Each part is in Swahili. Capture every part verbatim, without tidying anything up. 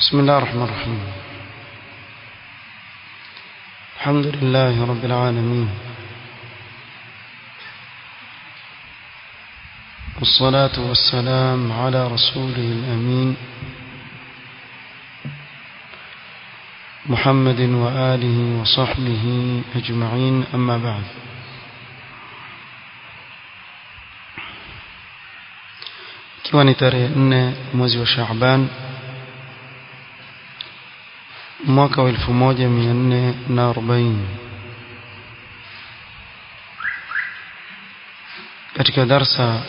بسم الله الرحمن الرحيم. الحمد لله رب العالمين، والصلاة والسلام على رسوله الأمين محمد وآله وصحبه أجمعين، أما بعد. ikiwa ni tarehe nne mwezi wa Shaaban mwaka wa elfu moja mia nne na arobaini, katika darsa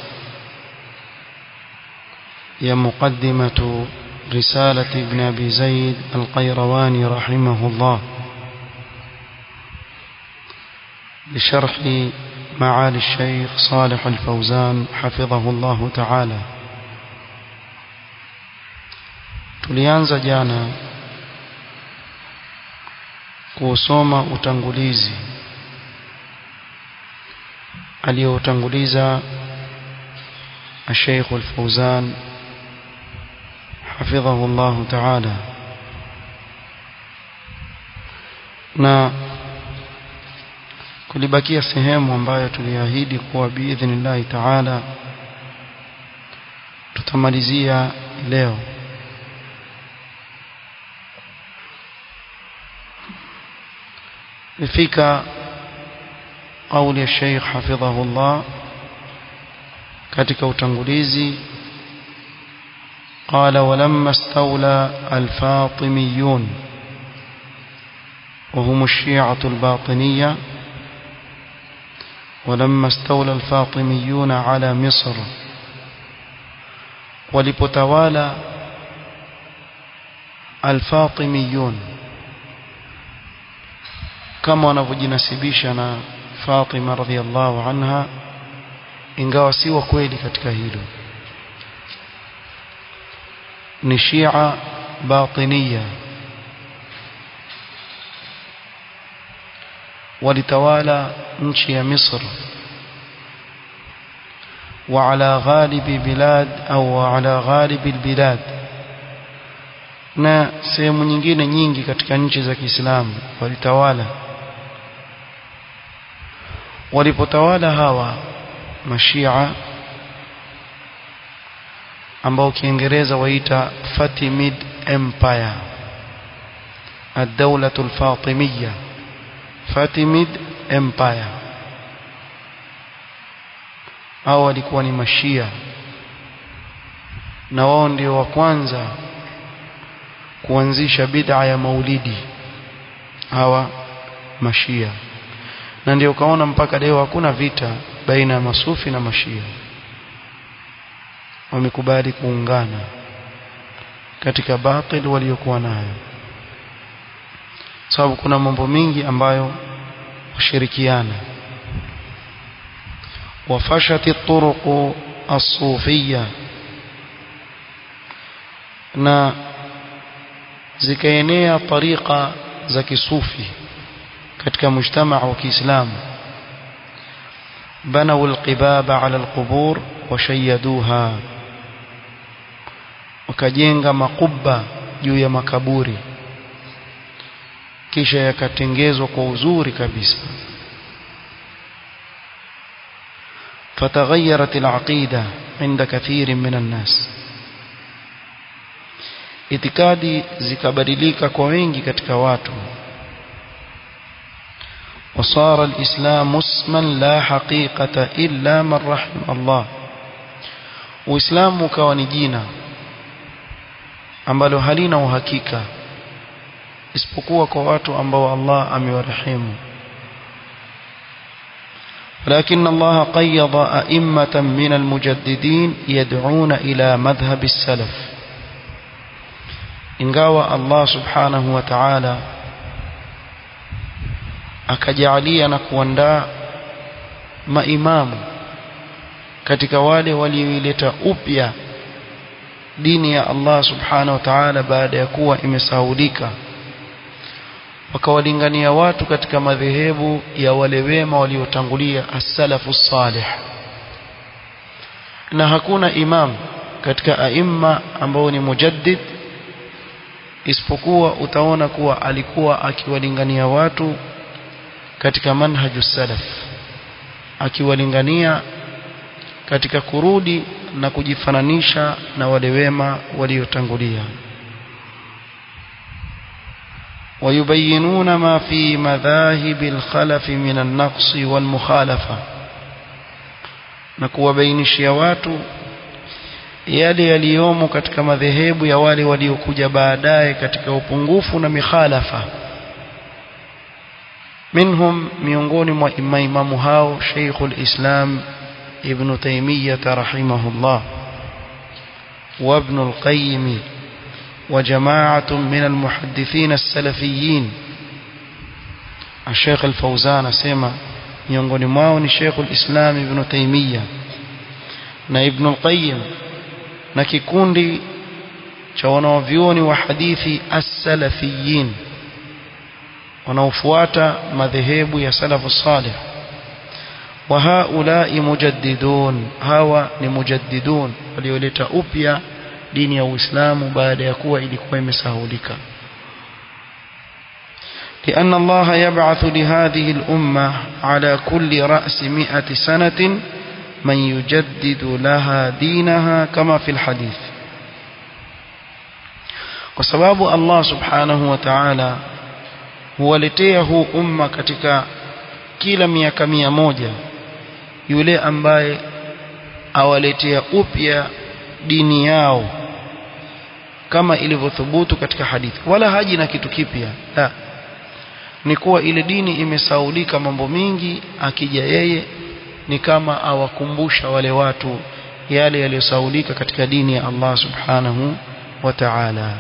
ya muqaddimatu risalati ibn Abi Zaid al-Qayrawani rahimahullah بشرح معالي الشيخ صالح الفوزان حفظه الله تعالى. tulianza jana kusoma utangulizi aliyoutanguliza الشيخ الفوزان حفظه الله تعالى, na kulibakia sehemu ambayo tuliahidi kuwa biidhnillah ta'ala tutamalizia leo. ifika kauli ya Sheikh hafidhahullah katika utangulizi, qala walamma istawla al-Fatimiyun وهم الشيعة الباطنية ولما استولى الفاطميون على مصر, walipotawala al-Fatimiyun kama wanavyojinasibisha na Fatima radhiallahu anha, ingawa si wa kweli katika hilo, ni Shia batiniya. walitawala nchi ya Misr wa ala ghalibi bilad au ala ghalibi albilad, na sehemu nyingine nyingi katika nchi za Kiislamu walitawala. walipotawala hawa mashia ambao Kiingereza waita Fatimid Empire, ad-dawlatu al-Fatimiyya, Fatimid Empire, hao walikuwa ni mashia, na wao ndio wa kwanza kuanzisha bid'a ya maulidi hawa mashia, na ndio kaona mpaka leo hakuna vita baina ya masufi na mashia, wamekubali kuungana katika batil waliokuwa nayo, sababu kuna mambo mingi ambayo washirikiana. wafashati turuq as-sufiyya, na zikaenea tariqa za kisufi katika mujtamaa wa Kiislamu. banaw al-qibaba ala al-qubur wa shayyaduha, wakajenga makubba juu ya makaburi kisha yakatengezwa kwa uzuri kabisa. fataghayarat al-aqida inda kathirin min an-nas, itikadi zikabadilika kwa wengi katika watu. wasara al-islam musman la haqiqata illa man rahim Allah, uislamu ukawa ni jina ambalo halina uhakika isipokuwa kwa watu ambao Allah amewarehemu. ولكن الله قيض أئمة من المجددين يدعون إلى مذهب السلف, ingawa Allah subhanahu wa ta'ala akajalia na kuandaa maimamu katika wale walioileta upya dini ya Allah subhanahu wa ta'ala baada ya kuwa imesahaulika, wakawalingania watu katika madhehebu ya wale wema waliotangulia as-salafu salih. na hakuna imam katika aima ambao ni mujaddid isipokuwa utaona kuwa alikuwa akiwalingania watu katika manhaju salaf, akiwalingania katika kurudi na kujifananisha na wale wema waliotangulia. ويبينون ما في مذاهب الخلف من النقص والمخالفة, na kuwabainishia watu yale yaliyomo katika madhehebu ya wale waliokuja baadaye katika upungufu na mikhalafa. Minhum, miongoni mwa imamu hao Sheikhul Islam Ibn Taymiyyah rahimahullah wa Ibn al-Qayyim وجماعة من المحدثين السلفيين. الشيخ الفوزان سيما miongoni mwao ni Sheikhul Islam Ibn Taymiyyah na Ibn al-Qayyim na kikundi cha wanavyuoni wa hadithi as-salafiyin wanaofuata madhehebu ya salafu salih. Wa haulai mujaddidun, hawa ni mujaddidun walioleta upya dini ya Uislamu baada ya kuwa ilikuwa imesahulika. لأن الله يبعث لهذه الأمة على كل رأس مئة سنة من يجدد لها دينها كما في الحديث. وسبب الله سبحانه وتعالى huwaletea huu umma katika kila miaka mia moja yule ambaye awaletea upya dini yao kama ilivyothubutu katika hadithi. Wala haji na kitu kipya, la, ni kuwa ile dini imesaulika mambo mingi, akija yeye ni kama awakumbusha wale watu yale yaliyosaulika katika dini ya Allah subhanahu wa ta'ala.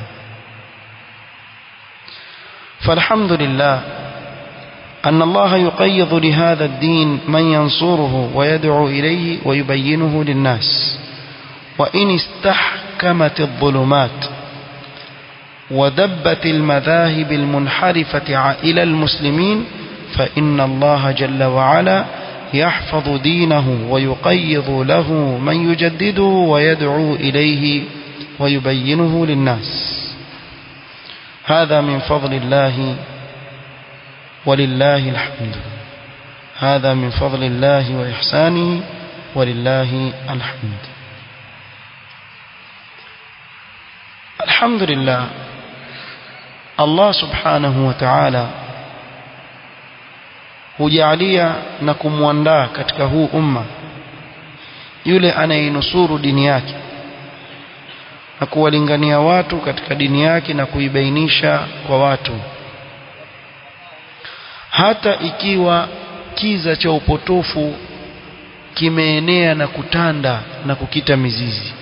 فالحمد لله أن الله يقيض لهذا الدين من ينصره ويدعو إليه ويبينه للناس. وإن استحكمت الظلمات ودبت المذاهب المنحرفة إلى المسلمين فإن الله جل وعلا يحفظ دينه ويقيض له من يجدده ويدعو إليه ويبينه للناس. هذا من فضل الله ولله الحمد. هذا من فضل الله وإحسانه ولله الحمد. الحمد لله. Allah subhanahu wa ta'ala hujalia na kumwandaa katika huu umma yule anayenusuru dini yake na kuwalingania watu katika dini yake na kuibainisha kwa watu, hata ikiwa kiza cha upotofu kimeenea na kutanda na kukita mizizi,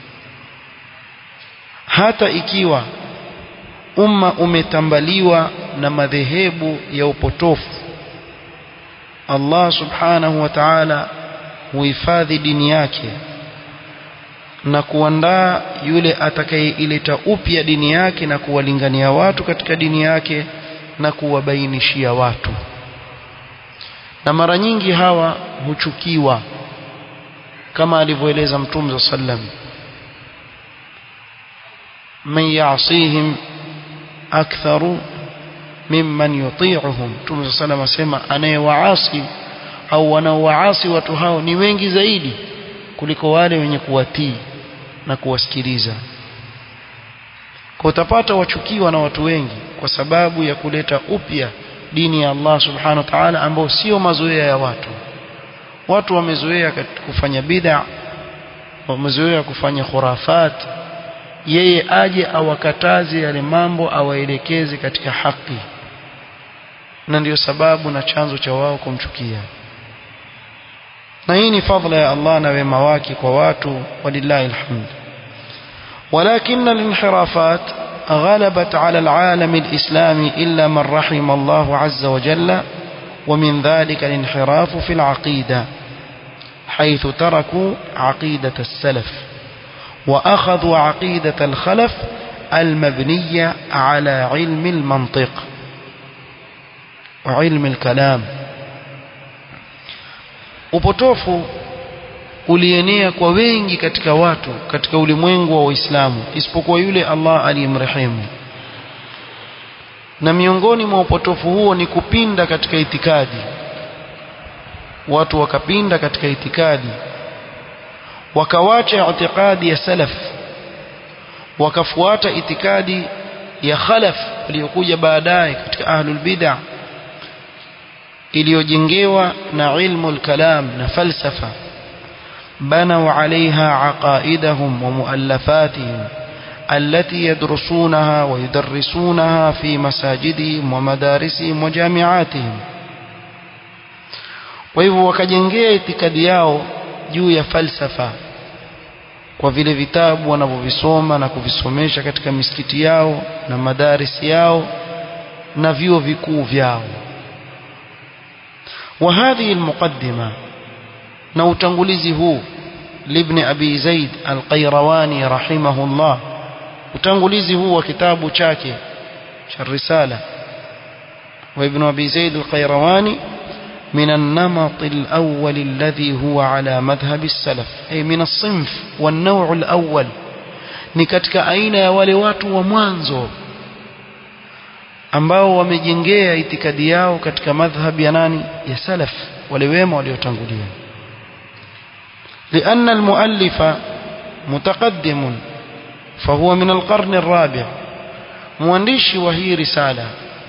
hata ikiwa umma umetambaliwa na madhehebu ya upotofu, Allah subhanahu wa ta'ala huhifadhi dini yake na kuandaa yule atakayeileta upya dini yake na kuwalingania watu katika dini yake na kuwabainishia watu. Na mara nyingi hawa huchukiwa kama alivyoeleza Mtume sallam, man ya'sihim aktharu mimman yuti'uhum. Mtume sallam asema anayewaasi au wanaowaasi watu hao ni wengi zaidi kuliko wale wenye kuwatii na kuwasikiliza. Kwa utapata wachukiwa na watu wengi kwa sababu ya kuleta upya dini ya Allah subhanahu wa ta'ala ambao sio mazoea ya watu. Watu wamezoea kufanya bid'a, wamezoea kufanya khurafat, yeye aje awakataze yale mambo, awaelekeze katika haki, na ndio sababu na chanzo cha wao kumchukia. Na hii ni fadhila ya Allah na wema wake kwa watu, walillahi alhamd. ولكن الانحرافات غلبت على العالم الإسلامي إلا من رحم الله عز وجل، ومن ذلك الانحراف في العقيدة حيث تركوا عقيدة السلف وأخذوا عقيدة الخلف المبنية على علم المنطق وعلم الكلام. upotofu ulienea kwa wengi katika watu katika ulimwengu wa Uislamu isipokuwa yule Allah aliyemrehemu, na miongoni mwa upotofu huo ni kupinda katika itikadi. Watu wakapinda katika itikadi, wakawacha itikadi ya salaf, wakafuata itikadi ya khalaf waliokuja baadaye katika ahlul bid'ah, iliyojengewa na ilmu al-kalam na falsafa. بنوا عليها عقائدهم ومؤلفاتهم التي يدرسونها ويدرسونها في مساجدهم ومدارسهم وجامعاتهم. وهو wakajengea itikadi yao juu ya falsafa kwa vile vitabu wanavyovisoma na kuvisomesha katika misikiti yao na madarisi yao na vyuo vikuu vyao. وهذه المقدمة na utangulizi huu libni abi zaid al-qayrawani rahimahullah, utangulizi huu wa kitabu chake cha risala wa ibn abi zaid al-qayrawani min an-namat al-awwal alladhi huwa ala madhhab as-salaf, ay min as-sinf wan-naw' al-awwal, ni katika aina ya wale watu wa mwanzo ambao wamejengea itikadi yao katika madhhab ya nani? Ya salaf, wale wema waliotangulia. لأن المؤلف متقدم فهو من القرن الرابع، مwandishi wa hii risala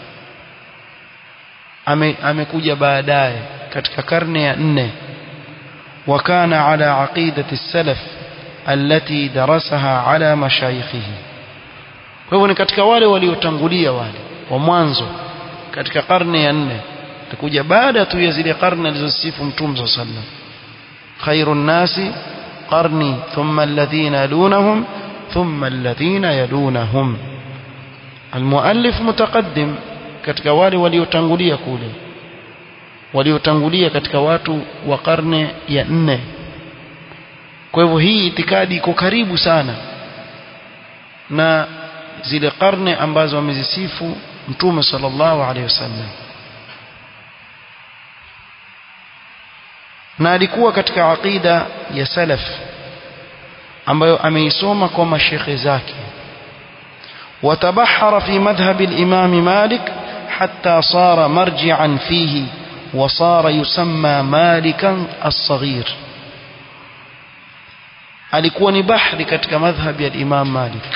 amekuja baadaye katika karne ya nne. wakana ala aqidati salaf allati darasaha ala mashayikhihi, kwa hivyo ni katika wale waliotangulia wale wa mwanzo katika karne ya nne, takuja baada tu ya zile karne alizosifu Mtume sallallahu alaihi wasallam. خير الناس قرني ثم الذين يلونهم ثم الذين يلونهم. المؤلف متقدم katika wale waliotangulia kule, waliotangulia katika watu wa karne ya nne. Kwa hivyo hii itikadi iko karibu sana na zile karne ambazo amezisifu Mtume sallallahu alaihi wasallam, na alikuwa katika aqida ya salaf ambayo ameisoma kwa mashekhe zake. watabahara fi madhhab al-imam Malik hatta sara marji'an fihi wa sara yusamma Malikan as-saghir. alikuwa ni bahri katika madhhab ya Imam Malik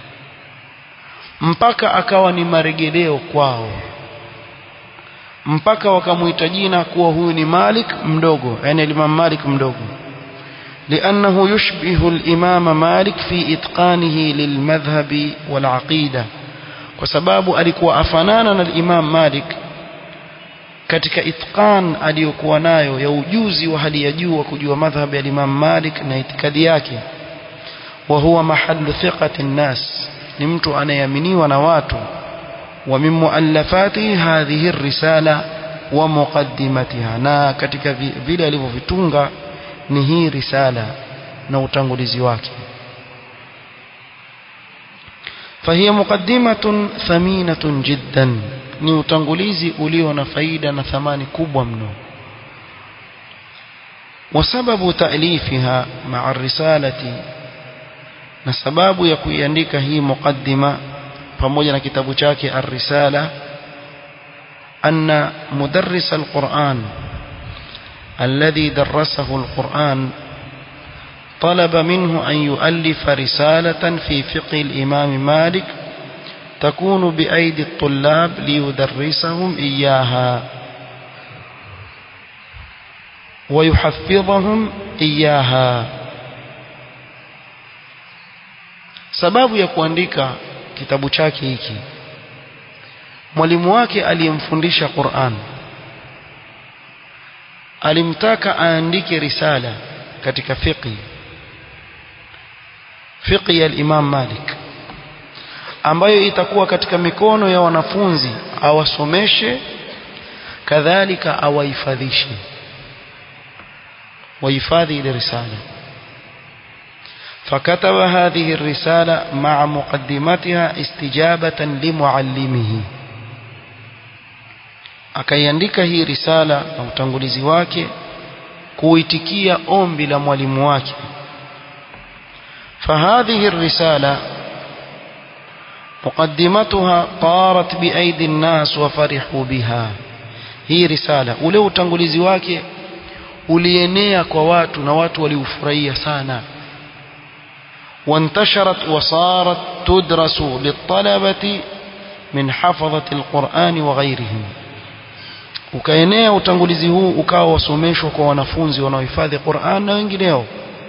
mpaka akawa ni marejeleo kwao, mpaka wakamuita jina kuwa huyu ni Malik mdogo, yani Imam Malik mdogo. لأنه يشبه الإمام مالك في إتقانه للمذهب والعقيدة، وسباب alikuwa afanana na Imam Malik katika itqan aliyokuwa nayo ya ujuzi wa hali ya juu wa kujua madhhabi ya Imam Malik na itikadi yake. wa huwa mahallu thiqati an-nas, ni mtu anayeaminiwa na watu. wa min muallafati hadhihi ar-risala wa muqaddimatiha, na katika vile alivyovitunga ni hii risala na utangulizi wake. fahiya muqaddimatun thaminatun jiddan, ni utangulizi ulio na faida na thamani kubwa mno. wasababu ta'lifiha ma'a ar-risalati, na sababu ya kuiandika hii muqaddima pamoja na kitabu chake ar-risala, anna mudarris al-Qur'an الذي درسه القرآن طلب منه أن يؤلف رسالة في فقه الإمام مالك تكون بأيدي الطلاب ليدرسهم إياها ويحفظهم إياها. sababu ya kuandika kitabu chake hiki, mwalimu wake aliyemfundisha Qur'an alimtaka aandike risala katika fiqh fiqh ya Imam Malik ambayo itakuwa katika mikono ya wanafunzi, awasomeshe kadhalika awahifadhishe, wahifadhi ile risala. فكتب هذه الرسالة مع مقدمتها استجابة لمعلمه, akaiandika hii risala na utangulizi wake kuitikia ombi la mwalimu wake. فهذه الرسالة muqaddimatuha tarat biaidi an-nas wa farihu biha. Hii risala ule utangulizi wake ulienea kwa watu na watu waliufurahia sana. وانتشرت وصارت تدرس للطلبة من حفظة القرآن وغيرهم. ukaenea utangulizi huu ukawa wasomeshwa kwa wanafunzi wanaohifadhi Qur'an na wengineo.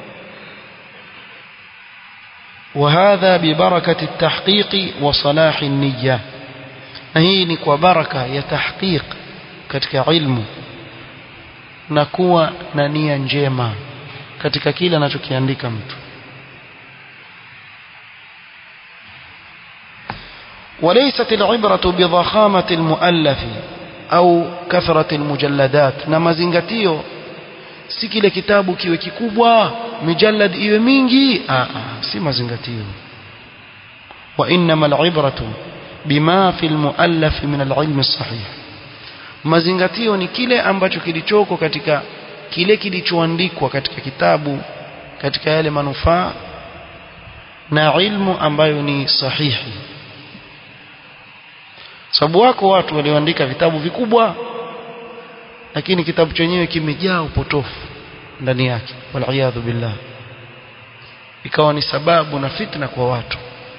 وهذا ببركة التحقيق وصلاح النية. na hii ni kwa baraka ya tahqiq katika ilmu na kuwa na nia njema katika kila anachokiandika mtu. وليست العبرة بضخامة المؤلف أو كثرة المجلدات. na mazingatio si kile kitabu kiwe kikubwa mijallad iwe mingi, ah ah si mazingatio. وإنما العبرة بما في المؤلف من العلم الصحيح. mazingatio ni kile ambacho kilichoko katika kile kilichoandikwa katika kitabu, katika yale manufaa na ilmu ambayo ni sahihi. Sababu wako watu walioandika vitabu vikubwa lakini kitabu chenyewe kimejaa upotofu ndani yake, waliyadhu billah, ikawa ni sababu na fitna kwa watu.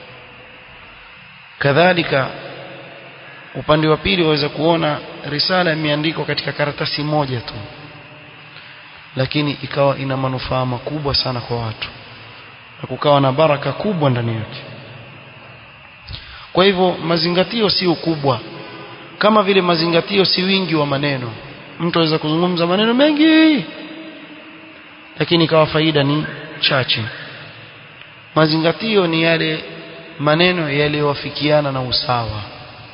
Kadhalika upande wa pili waweza kuona risala imeandikwa katika karatasi moja tu lakini ikawa ina manufaa makubwa sana kwa watu na kukawa na baraka kubwa ndani yake. Kwa hivyo mazingatio si ukubwa, kama vile mazingatio si wingi wa maneno. Mtu aweza kuzungumza maneno mengi lakini ikawa faida ni chache. Mazingatio ni yale maneno yaliyowafikiana na usawa.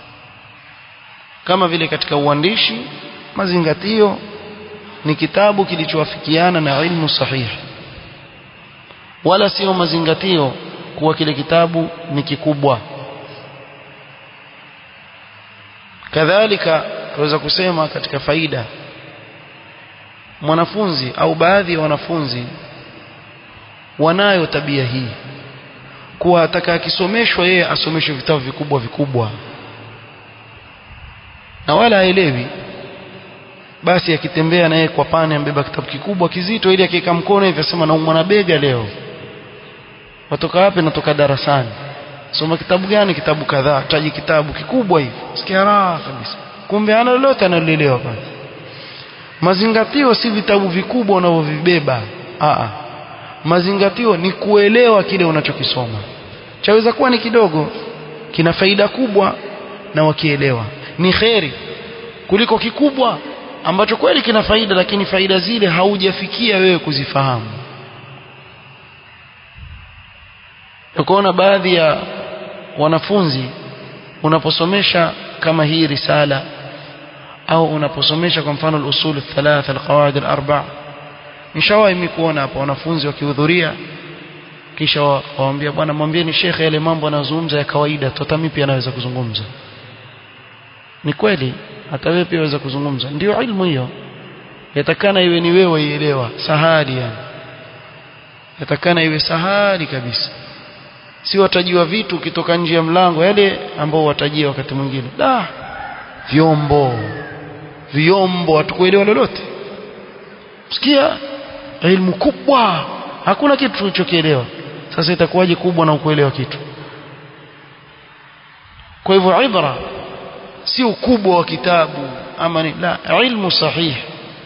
Kama vile katika uandishi, mazingatio ni kitabu kilichowafikiana na ilmu sahihi, wala sio mazingatio kuwa kile kitabu ni kikubwa. Kadhalika tunaweza kusema katika faida, mwanafunzi au baadhi ya wanafunzi wanayo tabia hii kuwa ataka akisomeshwa yeye asomeshwe vitabu vikubwa vikubwa na wala haelewi. Basi akitembea na yeye kwa pane ambeba kitabu kikubwa kizito, ili akika mkono hivi asema naumwa na bega leo. Watoka wapi? Natoka darasani. Soma kitabu gani? Kitabu kadhaa. Taji kitabu kikubwa hivi, sikia raha kabisa, kumbe ana lolote analelewa pale. Mazingatio si vitabu vikubwa unavyovibeba, a a mazingatio ni kuelewa kile unachokisoma. Chaweza kuwa ni kidogo, kina faida kubwa, na wakielewa ni khairi kuliko kikubwa ambacho kweli kina faida lakini faida zile haujafikia wewe kuzifahamu. Ukoona baadhi ya wanafunzi unaposomesha kama hii risala au unaposomesha kwa mfano al-usul al-thalatha al-qawaid al-arba', inshallah imekuona hapo wanafunzi wakihudhuria kisha waambia bwana mwambieni shekhe yale mambo anazungumza ya kawaida tu, hata mimi pia naweza kuzungumza. Ni kweli hata wewe pia waweza kuzungumza, ndio ilmu hiyo. Yatakana iwe ni wewe ielewa sahali, yani yatakana iwe sahali kabisa, si watajiwa vitu ukitoka nje ya mlango yale ambao watajia wakati mwingine la vyombo vyombo hatukuelewa lolote. Sikia ilmu kubwa, hakuna kitu tulichokielewa. Sasa itakuwaje kubwa na ukuelewa kitu? Kwa hivyo ibra si ukubwa wa kitabu ama ni la, ilmu sahihi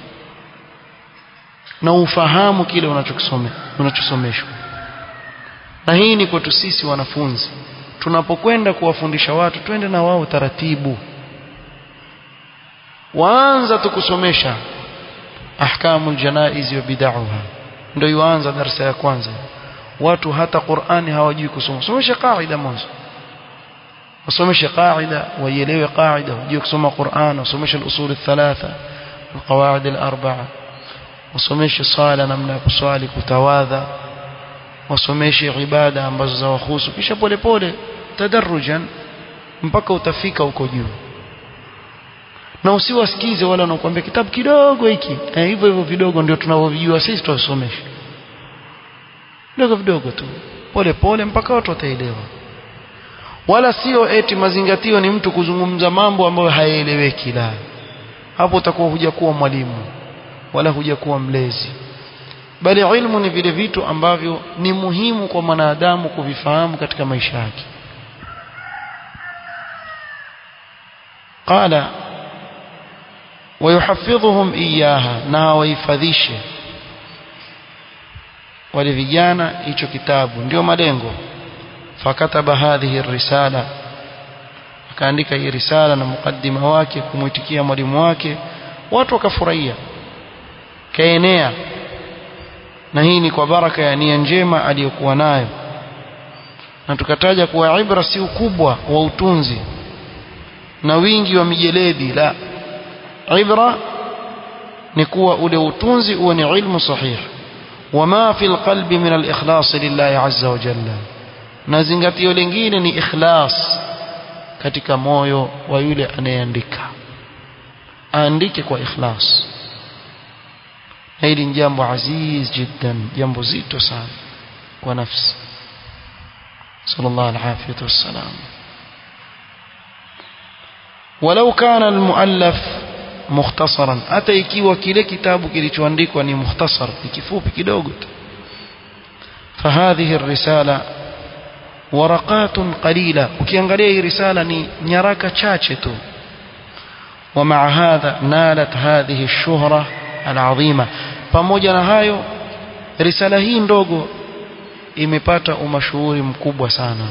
na ufahamu kile unachokisoma unachosomeshwa. Na hii ni kwetu sisi wanafunzi, tunapokwenda kuwafundisha watu twende na wao taratibu. Waanza tukusomesha ahkamul janaiz wa bid'aha, ndio yuanza darasa ya kwanza. Watu hata Qur'ani hawajui kusoma, somesha qaida mwanzo, wasomeshe qaida waelewe qaida, wajue kusoma Qur'an, wasomeshe al-usul al-thalatha al-qawaid al-arba'a, wasomeshe sala namna ya kuswali, kutawadha, wasomeshe ibada ambazo zawahusu, kisha pole pole tadarrujan mpaka utafika huko juu. Na usiwasikize wala wanakuambia kitabu kidogo hiki, eh, hivyo hivyo vidogo ndio tunavyojua sisi tuwasomeshe. Vidogo vidogo tu, pole pole mpaka watu wataelewa. wala sio eti mazingatio ni mtu kuzungumza mambo ambayo hayaeleweki. La, hapo utakuwa hujakuwa mwalimu wala hujakuwa mlezi, bali ilmu ni vile vitu ambavyo ni muhimu kwa mwanadamu kuvifahamu katika maisha yake. qala wayuhafidhuhum iyaha, na wahifadhishe wale vijana hicho kitabu, ndio malengo. fakataba hadhihi risala, akaandika hii risala na mukaddima wake kumuitikia mwalimu wake, watu wakafurahia, kaenea. Na hii ni kwa baraka ya nia njema aliyokuwa nayo. Na tukataja kuwa ibra si ukubwa wa utunzi na wingi wa mijeledi, la, ibra ni kuwa ule utunzi uwe ni ilmu sahih. wama fil qalbi min al-ikhlas lillahi azza wa jalla, na zingatio lingine ni ikhlas katika moyo wa yule anayeandika, aandike kwa ikhlas. Hili ni jambo aziz jiddan, jambo zito sana kwa nafsi. sallallahu alaihi wasallam. walau kana almuallaf mukhtasaran, hata ikiwa kile kitabu kilichoandikwa ni mukhtasar, ni kifupi kidogo tu. fahadhihi risala waraqatun qalila, ukiangalia hii risala ni nyaraka chache tu. ومع هذا نالت هذه الشهرة العظيمة, pamoja na hayo risala hii ndogo imepata umashuhuri mkubwa sana.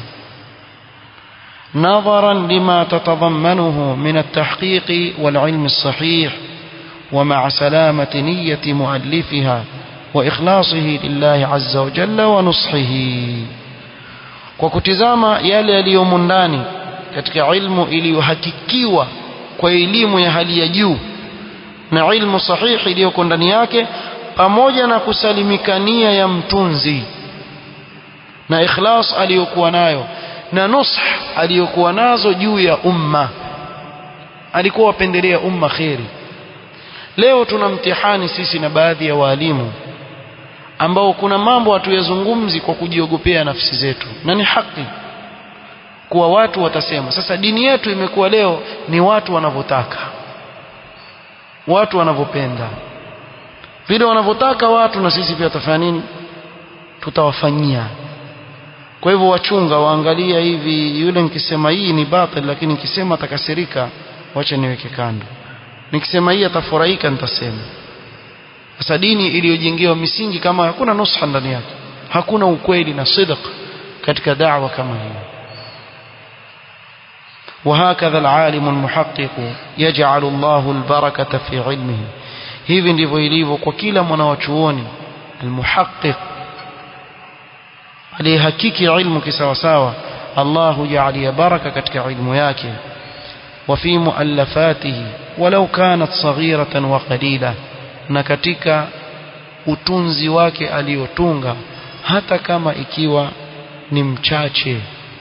نظرا لما تتضمنه من التحقيق والعلم الصحيح ومع سلامة نية مؤلفها وإخلاصه لله عز وجل ونصحه. kwa kutizama yale yaliyomo ndani katika ilmu iliyohakikiwa kwa elimu ya hali ya juu na ilmu sahihi iliyoko ndani yake, pamoja na kusalimika nia ya mtunzi na ikhlas aliyokuwa nayo na nush aliyokuwa nazo juu ya umma. Alikuwa wapendelea umma khairi. Leo tuna mtihani sisi na baadhi ya walimu ambao kuna mambo hatuyazungumzi kwa kujiogopea nafsi zetu, na ni haki kuwa watu watasema. Sasa dini yetu imekuwa leo ni watu wanavyotaka, watu wanavyopenda, vile wanavyotaka watu, na sisi pia tutafanya nini? Tutawafanyia. Kwa hivyo wachunga, waangalia hivi, yule nikisema hii ni batil, lakini nikisema atakasirika, wacha niweke kando. Nikisema hii atafurahika, nitasema. Sasa dini iliyojengewa misingi kama hakuna nusha ndani yake, hakuna ukweli na sidq katika da'wa kama hii. وهكذا العالم المحقق يجعل الله البركة في علمه. hivi ndivyo ilivyo kwa kila mwanachuoni almuhaqqiq aliyehakiki ilmu kisawa sawa, Allah hujalia baraka katika ilmu yake. وفي مؤلفاته ولو كانت صغيرة وقليلة, na katika utunzi wake aliotunga hata kama ikiwa ni mchache,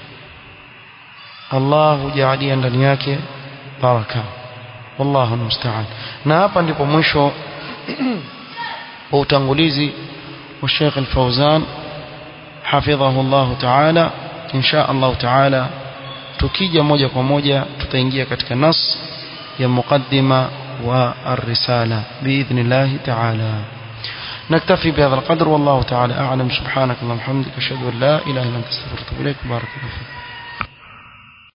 Allah hujalia ndani yake baraka. Wallahu musta'an. Na hapa ndipo mwisho wa utangulizi wa Sheikh Al-Fawzan hafidhahu Allah Ta'ala. Insha Allah Ta'ala tukija moja kwa moja tutaingia katika nas ya muqaddima wa ar-risala biidhnillah ta'ala. نكتفي بهذا القدر والله تعالى أعلم. سبحانك اللهم وبحمدك أشهد أن لا إله إلا أنت أستغفرك وأتوب إليك. بارك الله فيك.